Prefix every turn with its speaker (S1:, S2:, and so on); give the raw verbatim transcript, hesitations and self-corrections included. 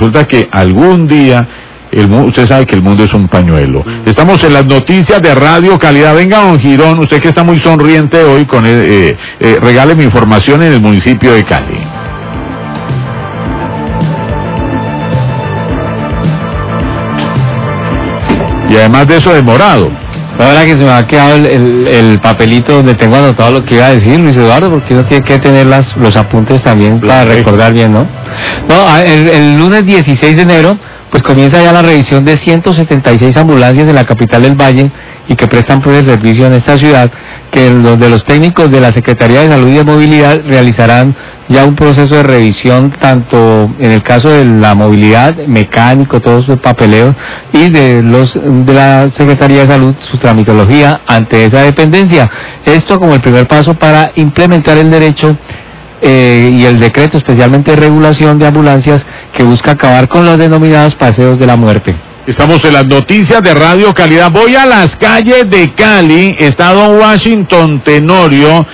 S1: resulta que algún día, el, usted sabe que el mundo es un pañuelo. Estamos en las noticias de Radio Calidad. Venga, don Girón, usted que está muy sonriente hoy, con el, eh, eh, regáleme información en el municipio de Cali. Y además de eso, demorado.
S2: La verdad que se me ha quedado el, el, el papelito donde tengo anotado lo que iba a decir Luis Eduardo, porque uno tiene que tener las, los apuntes también para recordar bien, ¿no? No, el, el lunes dieciséis de enero, pues comienza ya la revisión de ciento setenta y seis ambulancias en la capital del Valle y que prestan pues el servicio en esta ciudad, que donde los técnicos de la Secretaría de Salud y de Movilidad realizarán ya un proceso de revisión, tanto en el caso de la movilidad, mecánico, todo su papeleo, y de los de la Secretaría de Salud, su tramitología ante esa dependencia. Esto como el primer paso para implementar el derecho eh, y el decreto, especialmente de regulación de ambulancias, que busca acabar con los denominados paseos de la muerte.
S1: Estamos en las noticias de Radio Calidad. Voy a las calles de Cali. Está don Washington Tenorio,